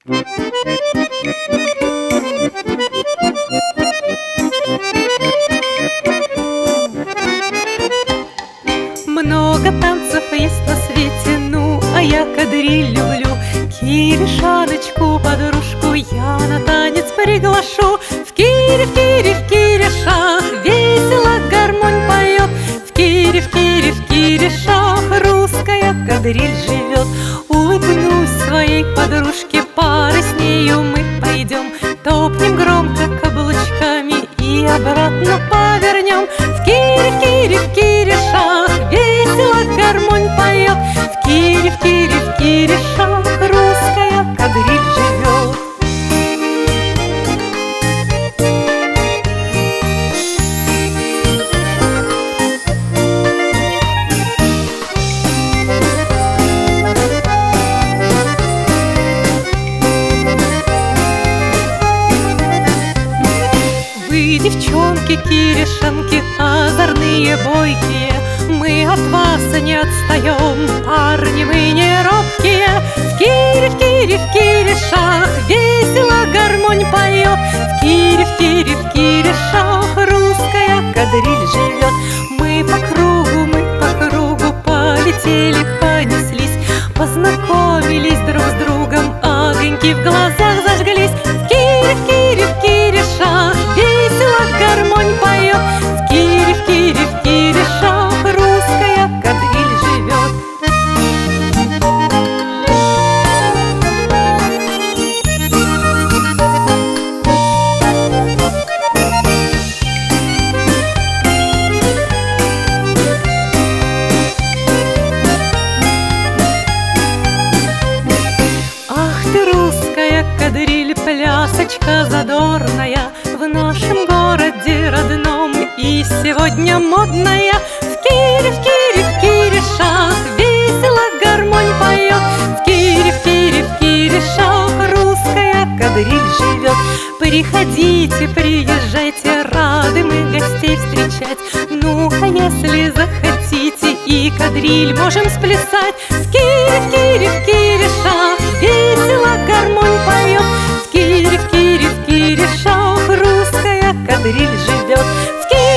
Много танцев есть на свете, ну, а я кадриль люблю. Киришаночку, подружку, я на танец приглашу. В Кире, в Кире, в Киришах весело гармонь поет. В Кире, в Кире, в Киришах русская кадриль живет. Улыбнусь своей подружке, пары с нею мы пойдем. Топнем громко каблучками и обратно повернем. В Кире, в Кире, в Киришах весело гармонь поет. В Кире, в Кире, в Киришах русская кадриль живет. Вы, девчонки, киришанки, озорные, бойкие, мы от вас не отстаем, парни мы не робкие. В Кире, в Кире, в Киришах весело гармонь поет. В Кире, в Кире, в Киришах русская кадриль живет. Мы по кругу полетели, понеслись, познакомились друг с другом, огоньки в глазах зажглись. В Кире, в Кире, в Киришах весело гармонь поет. В Кире, в Кире, в Киришах русская кадриль живет. Ах ты, русская кадриль, плясочка задорная, в нашем городе родном и сегодня модная. В Кире, в Кире, в Киришах весело гармонь поет. В Кире, в Кире, в Киришах русская кадриль живет. Приходите, приезжайте, рады мы гостей встречать. Ну, а если захотите, и кадриль можем сплясать. В Кире, в Кире, в Киришах весело гармонь поет. В Кире, в Кире, в Киришах русская кадриль живет. В Кире,